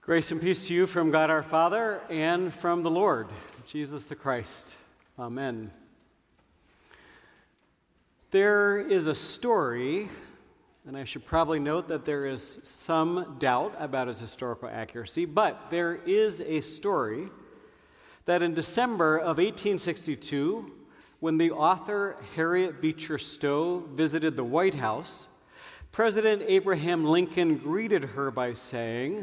Grace and peace to you from God our Father and from the Lord, Jesus the Christ. Amen. There is a story, and I should probably note that there is some doubt about its historical accuracy, but there is a story that in December of 1862, when the author Harriet Beecher Stowe visited the White House, President Abraham Lincoln greeted her by saying,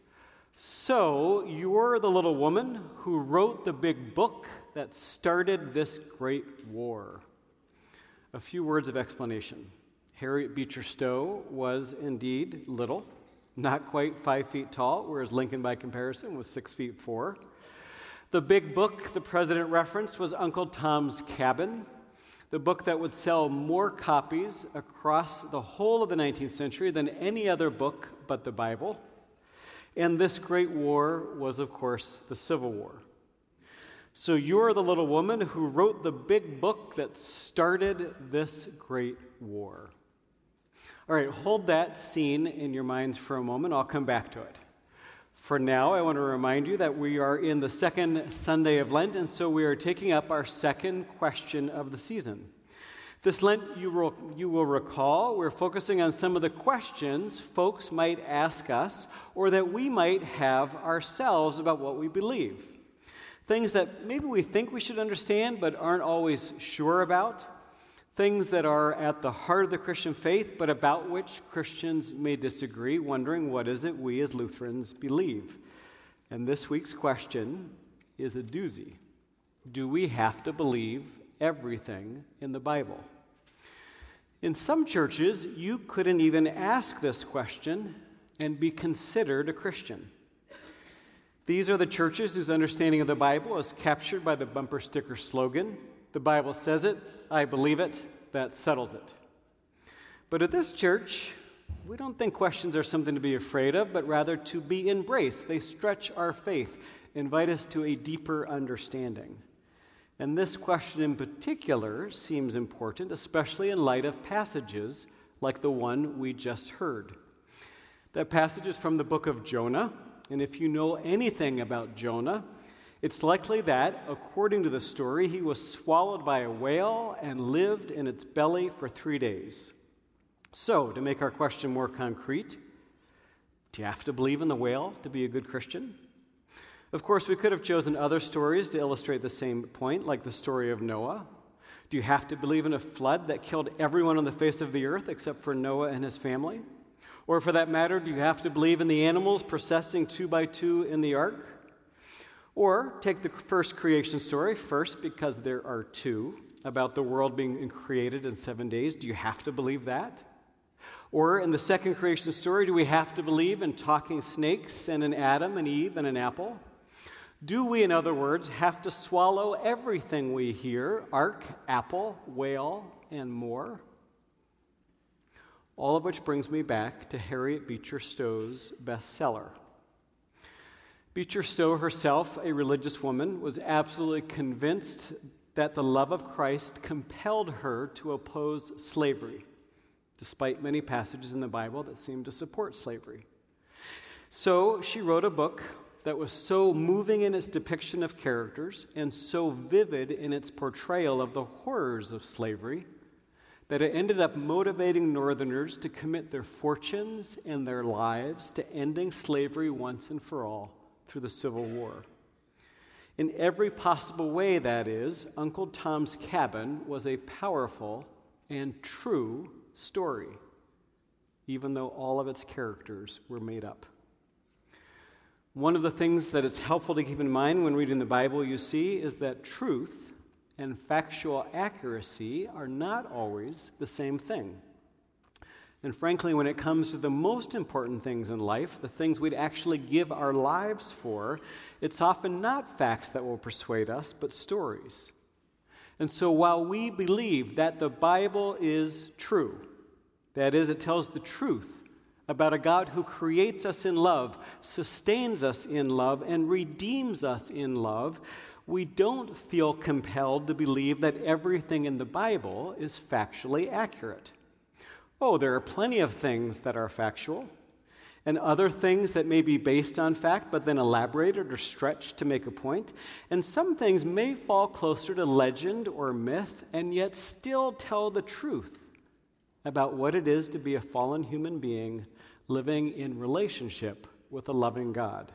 "So, you're the little woman who wrote the big book that started this great war." A few words of explanation. Harriet Beecher Stowe was indeed little, not quite 5 feet tall, whereas Lincoln, by comparison, was 6'4". The big book the president referenced was Uncle Tom's Cabin, the book that would sell more copies across the whole of the 19th century than any other book but the Bible. And this great war was, of course, the Civil War. So you're the little woman who wrote the big book that started this great war. All right, hold that scene in your minds for a moment. I'll come back to it. For now, I want to remind you that we are in the second Sunday of Lent, and so we are taking up our second question of the season. This Lent, you will recall, we're focusing on some of the questions folks might ask us or that we might have ourselves about what we believe. Things that maybe we think we should understand but aren't always sure about. Things that are at the heart of the Christian faith but about which Christians may disagree, wondering what is it we as Lutherans believe. And this week's question is a doozy. Do we have to believe everything in the Bible? In some churches, you couldn't even ask this question and be considered a Christian. These are the churches whose understanding of the Bible is captured by the bumper sticker slogan, "The Bible says it, I believe it, that settles it." But at this church, we don't think questions are something to be afraid of, but rather to be embraced. They stretch our faith, invite us to a deeper understanding. And this question in particular seems important, especially in light of passages like the one we just heard. That passage is from the book of Jonah, and if you know anything about Jonah, it's likely that, according to the story, he was swallowed by a whale and lived in its belly for 3 days. So, to make our question more concrete, do you have to believe in the whale to be a good Christian? Of course, we could have chosen other stories to illustrate the same point, like the story of Noah. Do you have to believe in a flood that killed everyone on the face of the earth except for Noah and his family? Or for that matter, do you have to believe in the animals processing 2 by 2 in the ark? Or take the first creation story first, because there are 2, about the world being created in 7 days. Do you have to believe that? Or in the second creation story, do we have to believe in talking snakes and an Adam and Eve and an apple? Do we, in other words, have to swallow everything we hear, ark, apple, whale, and more? All of which brings me back to Harriet Beecher Stowe's bestseller. Beecher Stowe herself, a religious woman, was absolutely convinced that the love of Christ compelled her to oppose slavery, despite many passages in the Bible that seem to support slavery. So she wrote a book that was so moving in its depiction of characters and so vivid in its portrayal of the horrors of slavery that it ended up motivating Northerners to commit their fortunes and their lives to ending slavery once and for all through the Civil War. In every possible way, that is, Uncle Tom's Cabin was a powerful and true story, even though all of its characters were made up. One of the things that it's helpful to keep in mind when reading the Bible, you see, is that truth and factual accuracy are not always the same thing. And frankly, when it comes to the most important things in life, the things we'd actually give our lives for, it's often not facts that will persuade us, but stories. And so while we believe that the Bible is true, that is, it tells the truth about a God who creates us in love, sustains us in love, and redeems us in love, we don't feel compelled to believe that everything in the Bible is factually accurate. Oh, there are plenty of things that are factual. and other things that may be based on fact but then elaborated or stretched to make a point. And some things may fall closer to legend or myth and yet still tell the truth about what it is to be a fallen human being living in relationship with a loving God.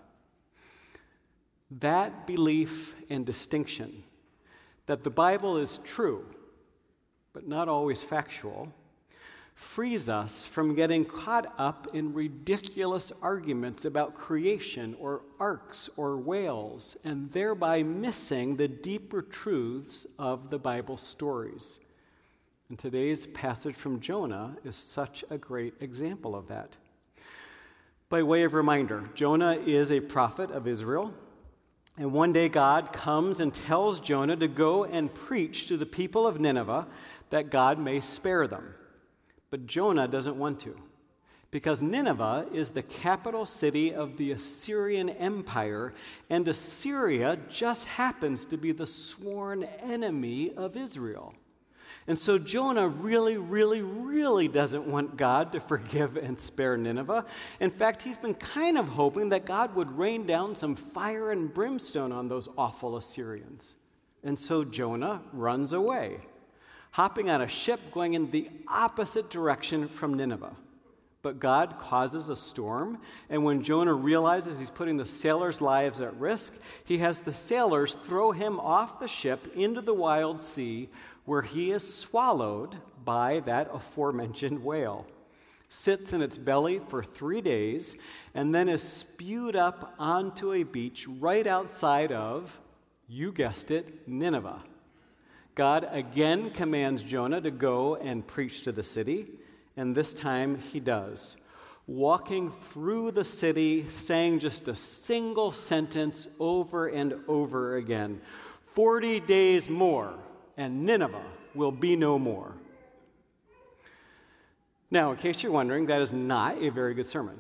That belief and distinction, that the Bible is true but not always factual, frees us from getting caught up in ridiculous arguments about creation or arks or whales, and thereby missing the deeper truths of the Bible stories. And today's passage from Jonah is such a great example of that. By way of reminder, Jonah is a prophet of Israel, and one day God comes and tells Jonah to go and preach to the people of Nineveh that God may spare them. But Jonah doesn't want to, because Nineveh is the capital city of the Assyrian Empire, and Assyria just happens to be the sworn enemy of Israel. And so Jonah really, really, really doesn't want God to forgive and spare Nineveh. In fact, he's been kind of hoping that God would rain down some fire and brimstone on those awful Assyrians. And so Jonah runs away, hopping on a ship going in the opposite direction from Nineveh. But God causes a storm, and when Jonah realizes he's putting the sailors' lives at risk, he has the sailors throw him off the ship into the wild sea, where he is swallowed by that aforementioned whale, sits in its belly for 3 days, and then is spewed up onto a beach right outside of, you guessed it, Nineveh. God again commands Jonah to go and preach to the city, and this time he does, walking through the city, saying just a single sentence over and over again, 40 days more, and Nineveh will be no more. Now, in case you're wondering, that is not a very good sermon.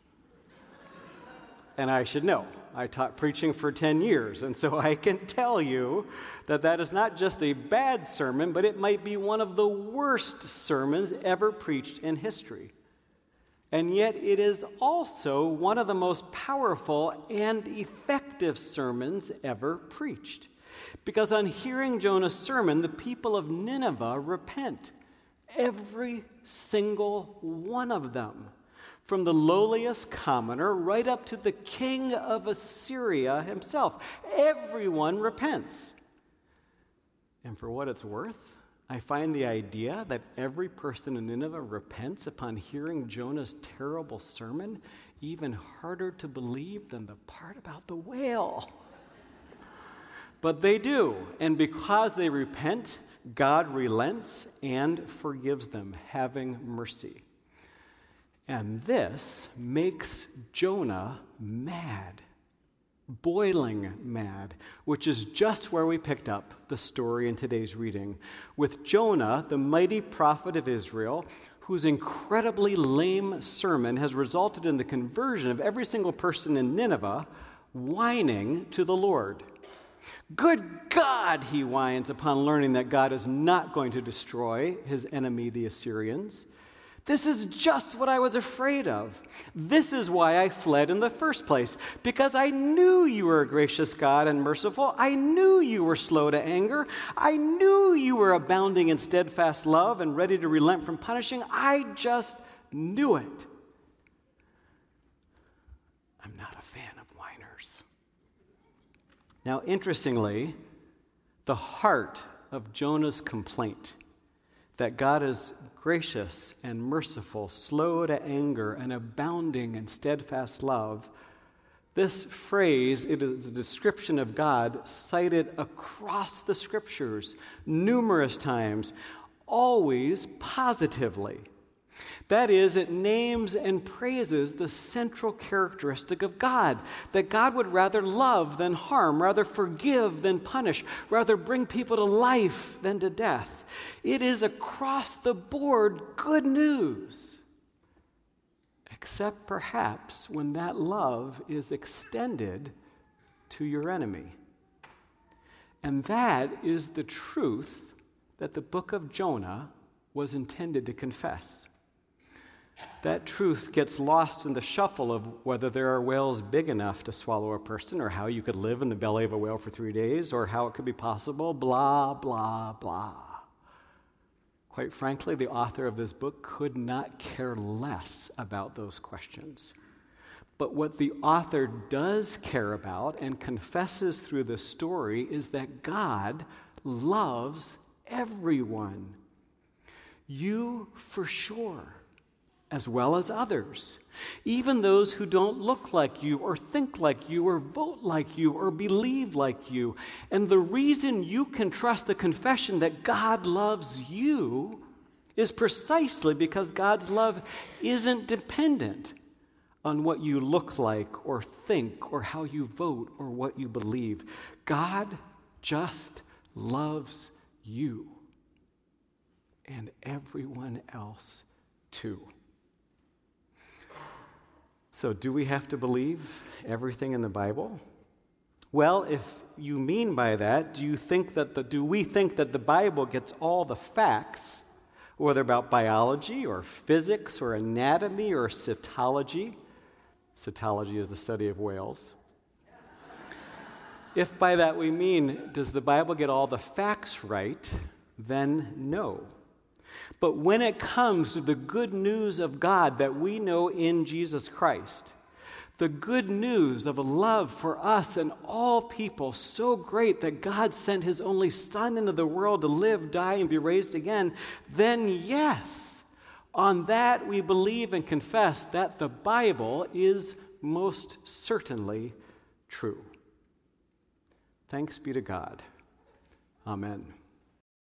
And I should know. I taught preaching for 10 years, and so I can tell you that that is not just a bad sermon, but it might be one of the worst sermons ever preached in history. And yet it is also one of the most powerful and effective sermons ever preached. Because on hearing Jonah's sermon, the people of Nineveh repent. Every single one of them. From the lowliest commoner right up to the king of Assyria himself. Everyone repents. And for what it's worth, I find the idea that every person in Nineveh repents upon hearing Jonah's terrible sermon even harder to believe than the part about the whale. But they do, and because they repent, God relents and forgives them, having mercy. And this makes Jonah mad, boiling mad, which is just where we picked up the story in today's reading, with Jonah, the mighty prophet of Israel, whose incredibly lame sermon has resulted in the conversion of every single person in Nineveh, whining to the Lord. Good God, he whines upon learning that God is not going to destroy his enemy, the Assyrians. This is just what I was afraid of. This is why I fled in the first place, because I knew you were a gracious God and merciful. I knew you were slow to anger. I knew you were abounding in steadfast love and ready to relent from punishing. I just knew it. I'm not a fan of whiners. Now, interestingly, the heart of Jonah's complaint, that God is gracious and merciful, slow to anger, and abounding in steadfast love, this phrase, it is a description of God cited across the Scriptures numerous times, always positively. That is, it names and praises the central characteristic of God, that God would rather love than harm, rather forgive than punish, rather bring people to life than to death. It is across the board good news, except perhaps when that love is extended to your enemy. And that is the truth that the book of Jonah was intended to confess. that truth gets lost in the shuffle of whether there are whales big enough to swallow a person, or how you could live in the belly of a whale for 3 days, or how it could be possible, blah, blah, blah. Quite frankly, the author of this book could not care less about those questions. But what the author does care about and confesses through the story is that God loves everyone. You for sure, as well as others, even those who don't look like you or think like you or vote like you or believe like you. And the reason you can trust the confession that God loves you is precisely because God's love isn't dependent on what you look like or think or how you vote or what you believe. God just loves you and everyone else too. So, do we have to believe everything in the Bible? Well, if you mean by that, do we think that the Bible gets all the facts, whether about biology or physics or anatomy or cytology? Cytology is the study of whales. If by that we mean, does the Bible get all the facts right? Then no. But when it comes to the good news of God that we know in Jesus Christ, the good news of a love for us and all people so great that God sent his only Son into the world to live, die, and be raised again, then yes, on that we believe and confess that the Bible is most certainly true. Thanks be to God. Amen.